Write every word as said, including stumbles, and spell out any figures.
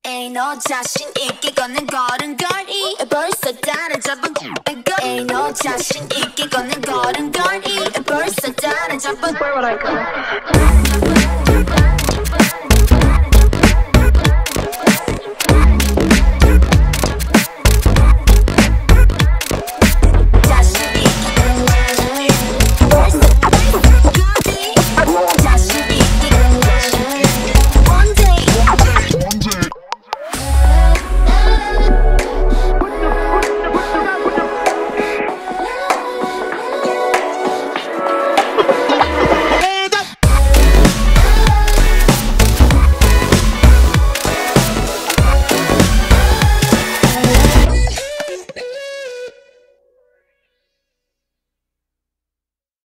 에이 너 자신 있게 걷는 걸음걸이 벌써 따라잡은 에이 너 자신 있게 걷는 걸음걸이 벌써 따라잡은 Where would I go?